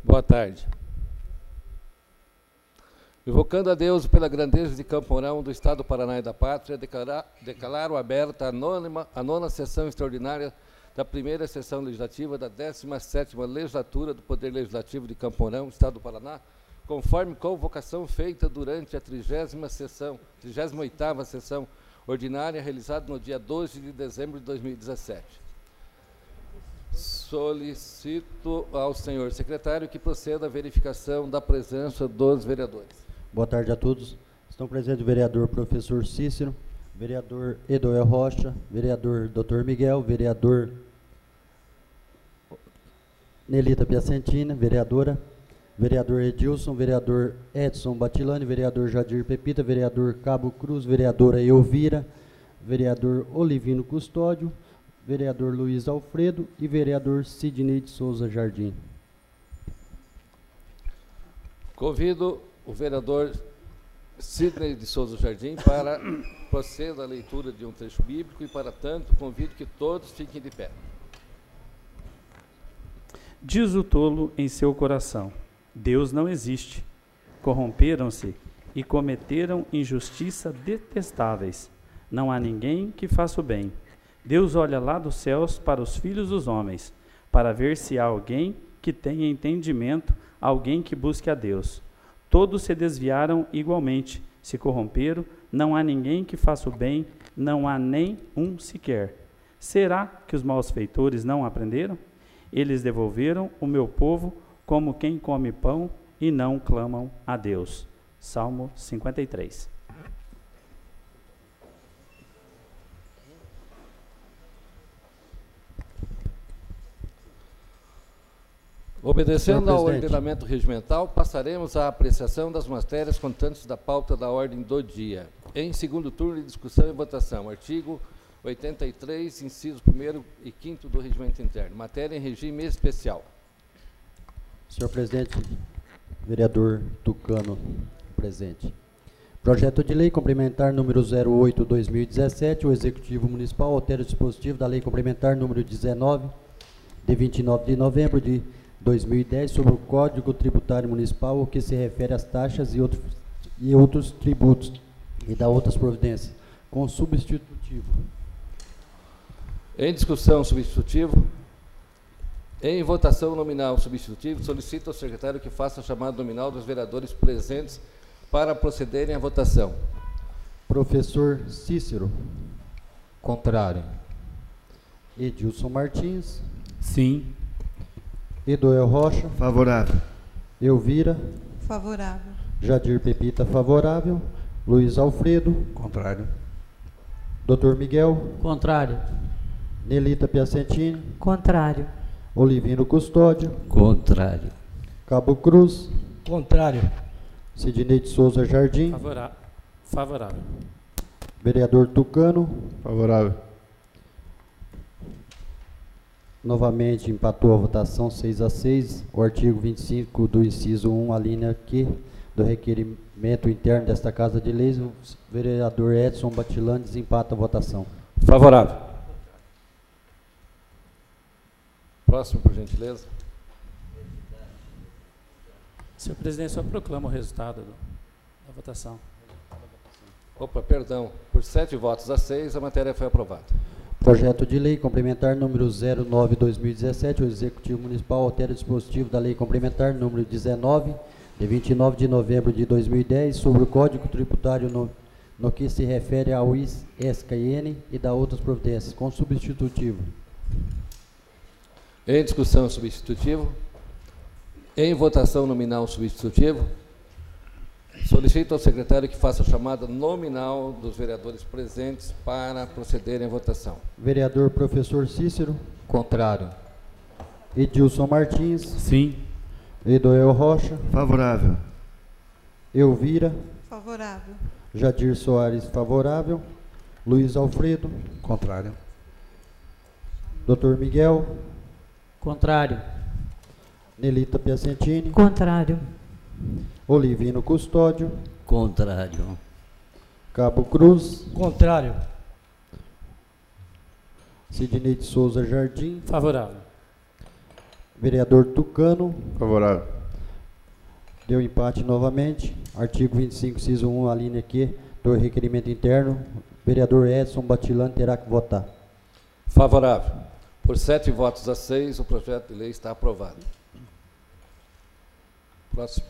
Boa tarde. Invocando a Deus pela grandeza de Campo Mourão, do Estado do Paraná e da Pátria, declaro aberta a nona sessão extraordinária da primeira sessão legislativa da 17ª Legislatura do Poder Legislativo de Campo Mourão, Estado do Paraná, conforme convocação feita durante a 38ª sessão ordinária, realizada no dia 12 de dezembro de 2017. Solicito ao senhor secretário que proceda à verificação da presença dos vereadores. Boa tarde a todos. Estão presentes o vereador professor Cícero, vereador Edoel Rocha, vereador Dr. Miguel, vereador Nelita Piacentina, vereadora, vereador Edilson, vereador Edson Batilani, vereador Jadir Pepita, vereador Cabo Cruz, vereadora Elvira, vereador Olivino Custódio, vereador Luiz Alfredo e vereador Sidney de Souza Jardim. Convido o vereador Sidney de Souza Jardim para proceder à leitura de um trecho bíblico e, para tanto, convido que todos fiquem de pé. Diz o tolo em seu coração: Deus não existe. Corromperam-se e cometeram injustiça detestáveis. Não há ninguém que faça o bem. Deus olha lá dos céus para os filhos dos homens, para ver se há alguém que tenha entendimento, alguém que busque a Deus. Todos se desviaram igualmente, se corromperam, não há ninguém que faça o bem, não há nem um sequer. Será que os malfeitores não aprenderam? Eles devolveram o meu povo como quem come pão e não clamam a Deus. Salmo 53. Obedecendo ao ordenamento regimental, passaremos à apreciação das matérias constantes da pauta da ordem do dia. Em segundo turno de discussão e votação, artigo 83, incisos 1º e 5º do Regimento Interno. Matéria em regime especial. Senhor presidente, vereador Tucano, presente. Projeto de lei complementar número 08/2017, o Executivo Municipal altera o dispositivo da lei complementar número 19, de 29 de novembro de 2010, sobre o Código Tributário Municipal, o que se refere às taxas e outros tributos, e dá outras providências, com substitutivo. Em discussão, substitutivo. Em votação nominal substitutivo, solicito ao secretário que faça a chamada nominal dos vereadores presentes para procederem à votação. Professor Cícero. Contrário. Edilson Martins. Sim. Edoel Rocha. Favorável. Elvira. Favorável. Jadir Pepita, favorável. Luiz Alfredo. Contrário. Dr. Miguel. Contrário. Nelita Piacentini. Contrário. Olivino Custódio. Contrário. Cabo Cruz. Contrário. Sidney de Souza Jardim. Favorável. Vereador Tucano. Favorável. Novamente empatou a votação 6-6. O artigo 25 do inciso 1, a linha Q do requerimento interno desta Casa de Leis, o vereador Edson Batilani desempata a votação. Favorável. Próximo, por gentileza. Senhor presidente, só proclama o resultado da votação. Opa, perdão. Por 7 votos a 6, a matéria foi aprovada. Projeto de lei complementar número 09/2017, o Executivo Municipal altera o dispositivo da lei complementar número 19, de 29 de novembro de 2010, sobre o Código Tributário no que se refere ao ISKN e da outras providências, com substitutivo. Em discussão, substitutivo. Em votação nominal, substitutivo. Solicito ao secretário que faça a chamada nominal dos vereadores presentes para procederem à votação. Vereador professor Cícero. Contrário. Edilson Martins. Sim. Edoel Rocha. Favorável. Elvira. Favorável. Jadir Soares, favorável. Luiz Alfredo. Contrário. Dr. Miguel. Contrário. Nelita Piacentini. Contrário. Olivino Custódio. Contrário. Cabo Cruz. Contrário. Sidney de Souza Jardim. Favorável. Vereador Tucano. Favorável. Deu empate novamente. Artigo 25, inciso 1, a linha Q, do requerimento interno. Vereador Edson Batilani terá que votar. Favorável. Por 7 votos a 6, o projeto de lei está aprovado. Próximo.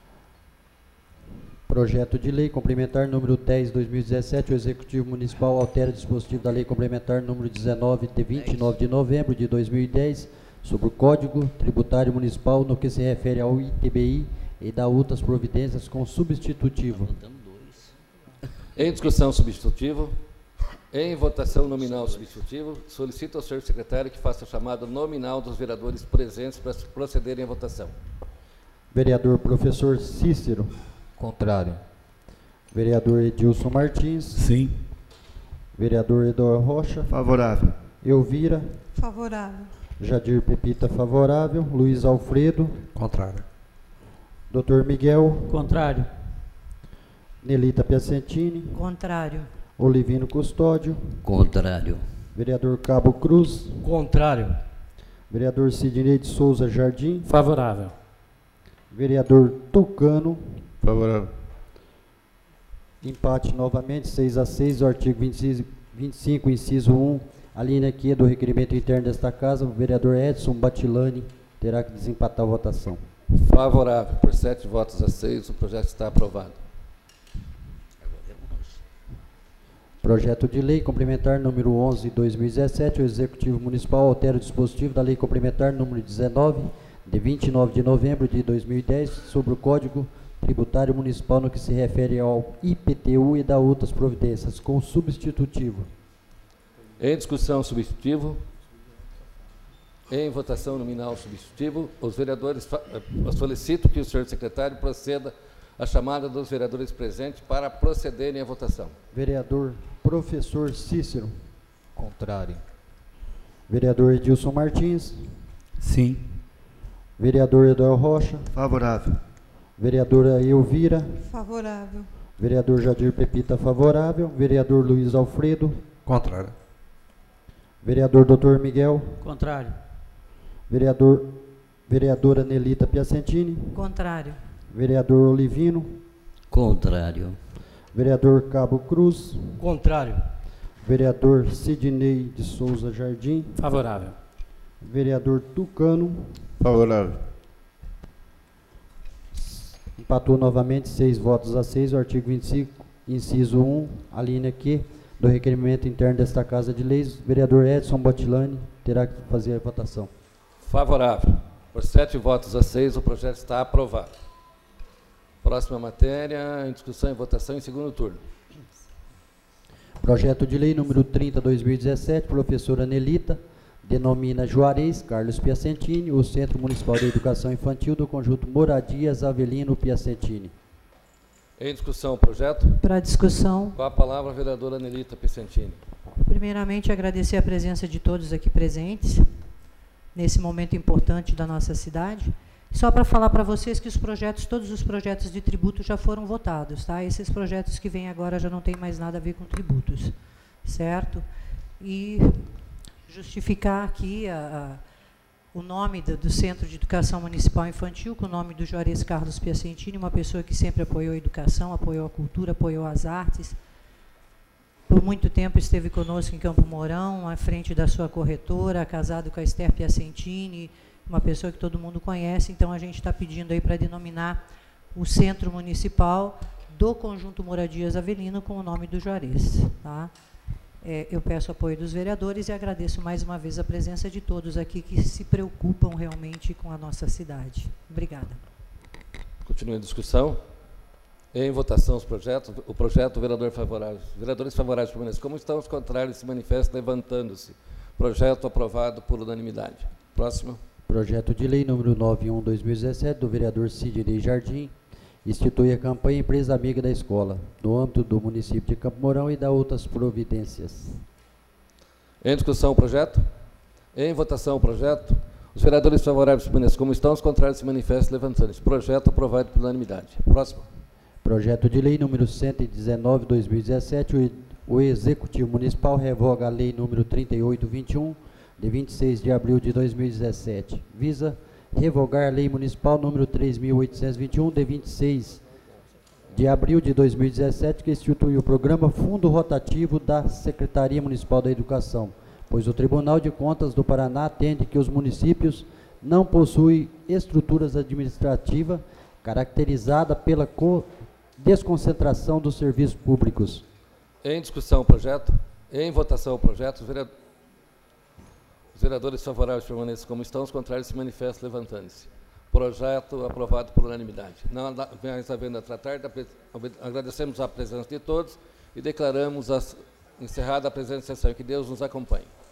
Projeto de lei complementar número 10/2017, o Executivo Municipal altera o dispositivo da Lei Complementar número 19, de 29 de novembro de 2010, sobre o Código Tributário Municipal, no que se refere ao ITBI e dá outras providências com substitutivo. Em discussão substitutivo. Em votação nominal substitutivo, solicito ao senhor secretário que faça a chamada nominal dos vereadores presentes para procederem à votação. Vereador Professor Cícero. Contrário. Vereador Edilson Martins. Sim. Vereador Eduardo Rocha. Favorável. Elvira. Favorável. Jadir Pepita, favorável. Luiz Alfredo. Contrário. Dr. Miguel. Contrário. Nelita Piacentini. Contrário. Olivino Custódio. Contrário. Vereador Cabo Cruz. Contrário. Vereador Sidney de Souza Jardim. Favorável. Vereador Tucano. Favorável. Empate novamente, 6 a 6, o artigo 25, inciso 1, a linha Q do requerimento interno desta casa, o vereador Edson Batilani terá que desempatar a votação. Favorável. Por 7 votos a 6, o projeto está aprovado. Projeto de lei complementar número 11/2017, o Executivo Municipal altera o dispositivo da Lei Complementar número 19, de 29 de novembro de 2010, sobre o Código Tributário Municipal, no que se refere ao IPTU e dá outras providências, com substitutivo. Em discussão substitutivo. Em votação nominal substitutivo, os vereadores, solicito que o senhor secretário proceda à chamada dos vereadores presentes para procederem à votação. Vereador Professor Cícero. Contrário. Vereador Edilson Martins. Sim. Vereador Eduardo Rocha. Favorável. Vereadora Elvira. Favorável. Vereador Jadir Pepita, favorável. Vereador Luiz Alfredo. Contrário. Vereador Dr. Miguel. Contrário. Vereadora Nelita Piacentini. Contrário. Vereador Olivino. Contrário. Vereador Cabo Cruz. Contrário. Vereador Sidney de Souza Jardim. Favorável. Vereador Tucano. Favorável. Empatou novamente, 6 votos a 6, o artigo 25, inciso 1, a linha Q do requerimento interno desta Casa de Leis, vereador Edson Batilani terá que fazer a votação. Favorável. Por 7 votos a 6, o projeto está aprovado. Próxima matéria, em discussão e votação em segundo turno. Projeto de lei número 30/2017, professora Nelita, denomina Juarez Carlos Piacentini, o Centro Municipal de Educação Infantil do Conjunto Moradias Avelino Piacentini. Em discussão o projeto. Para discussão, Com a palavra a vereadora Nelita Piacentini. primeiramente agradecer a presença de todos aqui presentes, nesse momento importante da nossa cidade. Só para falar para vocês que todos os projetos de tributo já foram votados, tá? Esses projetos que vêm agora já não tem mais nada a ver com tributos, certo? E justificar aqui o nome do Centro de Educação Municipal Infantil, com o nome do Juarez Carlos Piacentini, uma pessoa que sempre apoiou a educação, apoiou a cultura, apoiou as artes. Por muito tempo esteve conosco em Campo Mourão, à frente da sua corretora, casado com a Esther Piacentini, uma pessoa que todo mundo conhece. Então, a gente está pedindo aí para denominar o Centro Municipal do Conjunto Moradias Avelino com o nome do Juarez, tá? Eu peço apoio dos vereadores e agradeço mais uma vez a presença de todos aqui que se preocupam realmente com a nossa cidade. Obrigada. Continua a discussão. Em votação os projetos. O projeto, vereador favorável. Vereadores favoráveis permanecem. Como estão os contrários, se manifestam levantando-se. Projeto aprovado por unanimidade. Próximo. Projeto de lei número 91/2017, do vereador Sidney Jardim, institui a campanha Empresa Amiga da Escola, no âmbito do município de Campo Mourão e dá outras providências. Em discussão o projeto. Em votação o projeto. Os vereadores favoráveis permanecem como estão, os contrários se manifestam levantando-se. Projeto aprovado por unanimidade. Próximo. Projeto de lei número 119/2017, o Executivo Municipal revoga a lei número 3821, de 26 de abril de 2017. Visa revogar a Lei Municipal número 3.821, de 26 de abril de 2017, que institui o programa Fundo Rotativo da Secretaria Municipal da Educação, pois o Tribunal de Contas do Paraná atende que os municípios não possuem estruturas administrativas caracterizada pela desconcentração dos serviços públicos. Em discussão o projeto. Em votação o projeto. Os vereadores favoráveis permaneçam como estão, os contrários se manifestam levantando-se. Projeto aprovado por unanimidade. Não mais havendo a tratar, agradecemos a presença de todos e declaramos encerrada a presente sessão. Que Deus nos acompanhe.